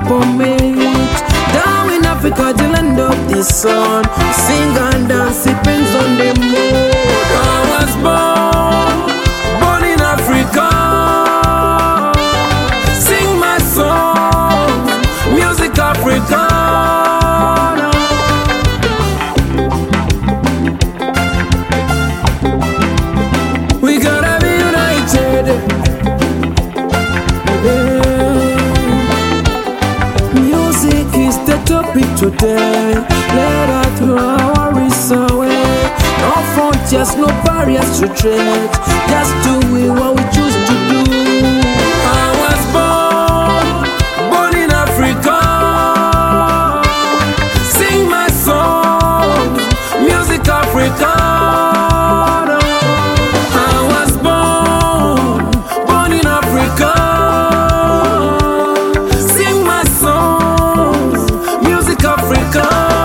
upon it. Down in Africa, the land of the sun. Sing and dance, depends on the mood. I was born in Africa. Sing my song, music Africa. We gotta be united. Music is the topic today. Let us throw our worries away. No frontiers, no barriers to tread. Just do what we choose to do. I was born in Africa. Sing my song, music Africa. I was born in Africa. Sing my songs, music Africa.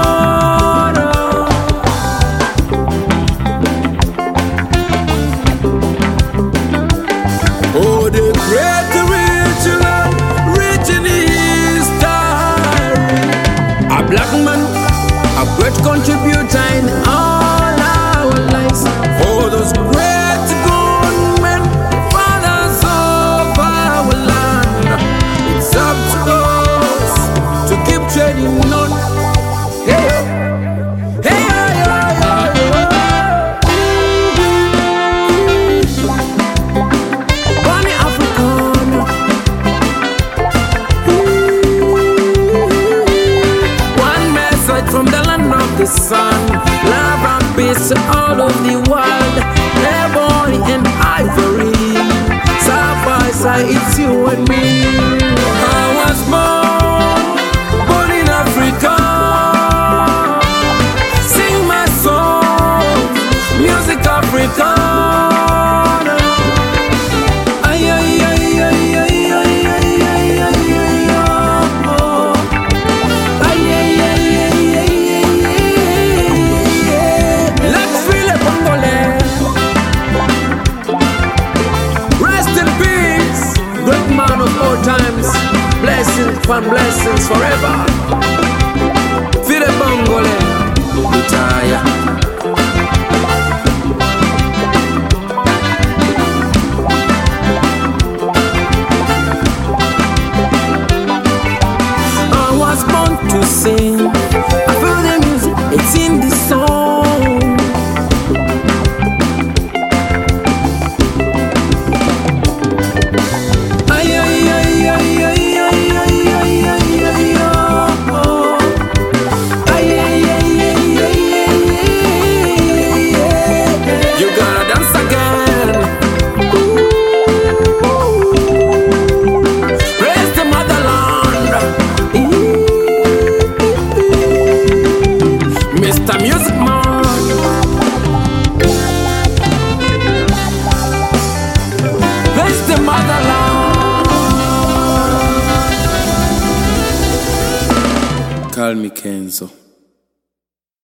Oh, the great rich in history. A black man, a great contributor in all our lives. For those great gunmen, fathers of our land. It's up to us to keep treading on. Hey, hey, Bunny African. One message from the land of the sun. Love and peace to all of the world. Ebony and ivory. Side by side, it's you and me. I was born in Africa. Sing my song, music Africa. Ay, ay, ay, ay, ay, ay, ay, ay, ay, ay, oh. Ay, ay, ay, ay, ay, ay, ay. Let's feel it, Congolais. Rest in peace, great man of all times. Blessings upon blessings forever. Feel it, Congolais. Retire. I was born to sing. I feel the music, it's in the song. Ay, ay, ay, ay, ay, ay, ay, ay, ay, ay, oh. Ay, ay, ay, ay, ay, ay, ay. You gotta dance again. Praise the motherland. Mr. Music Man. Praise the motherland. Call me Kenzo.